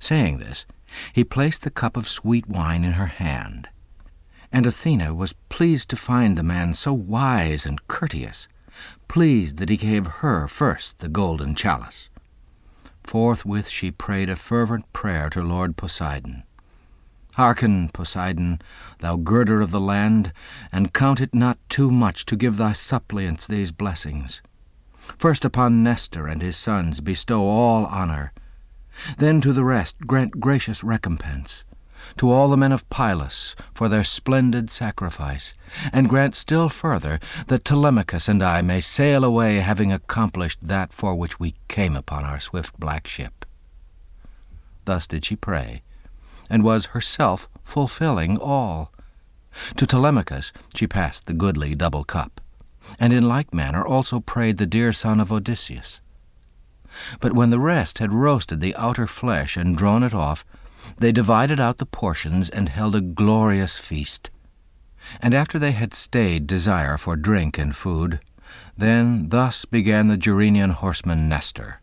Saying this, he placed the cup of sweet wine in her hand. And Athena was pleased to find the man so wise and courteous, pleased that he gave her first the golden chalice. Forthwith she prayed a fervent prayer to Lord Poseidon. Hearken, Poseidon, thou girder of the land, and count it not too much to give thy suppliants these blessings. First upon Nestor and his sons bestow all honor. Then to the rest grant gracious recompense. To all the men of Pylos for their splendid sacrifice, and grant still further that Telemachus and I may sail away having accomplished that for which we came upon our swift black ship. Thus did she pray, and was herself fulfilling all. To Telemachus she passed the goodly double cup, and in like manner also prayed the dear son of Odysseus. But when the rest had roasted the outer flesh and drawn it off, they divided out the portions and held a glorious feast. And after they had stayed desire for drink and food, then thus began the Gerenian horseman Nestor.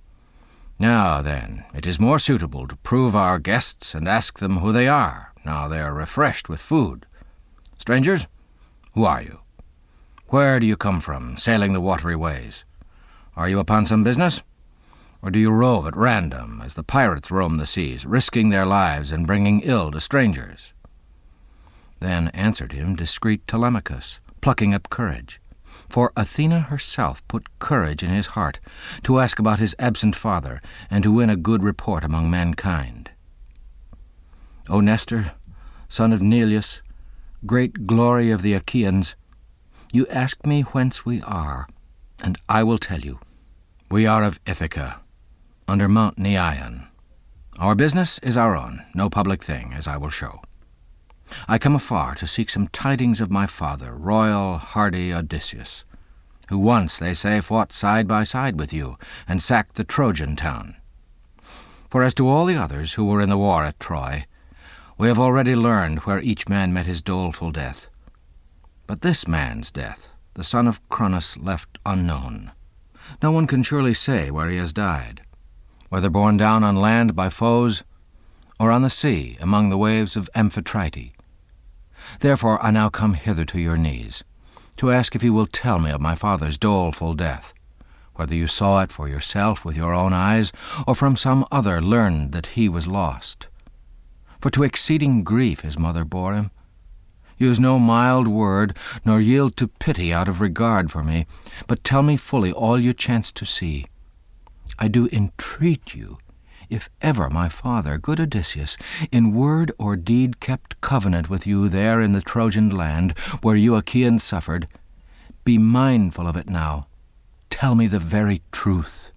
Now then, it is more suitable to prove our guests and ask them who they are, now they are refreshed with food. Strangers, who are you? Where do you come from, sailing the watery ways? Are you upon some business? Or do you rove at random, as the pirates roam the seas, risking their lives and bringing ill to strangers? Then answered him discreet Telemachus, plucking up courage. For Athena herself put courage in his heart to ask about his absent father and to win a good report among mankind. O Nestor, son of Neleus, great glory of the Achaeans, you ask me whence we are, and I will tell you. We are of Ithaca, under Mount Neaeon. Our business is our own, no public thing, as I will show. I come afar to seek some tidings of my father, royal, hardy Odysseus, who once, they say, fought side by side with you and sacked the Trojan town. For as to all the others who were in the war at Troy, we have already learned where each man met his doleful death. But this man's death, the son of Cronus, left unknown. No one can surely say where he has died, whether borne down on land by foes, or on the sea among the waves of Amphitrite. Therefore I now come hither to your knees, to ask if you will tell me of my father's doleful death, whether you saw it for yourself with your own eyes, or from some other learned that he was lost. For to exceeding grief his mother bore him. Use no mild word, nor yield to pity out of regard for me, but tell me fully all you chance to see. I do entreat you, if ever my father, good Odysseus, in word or deed kept covenant with you there in the Trojan land, where you Achaeans suffered, be mindful of it now. Tell me the very truth.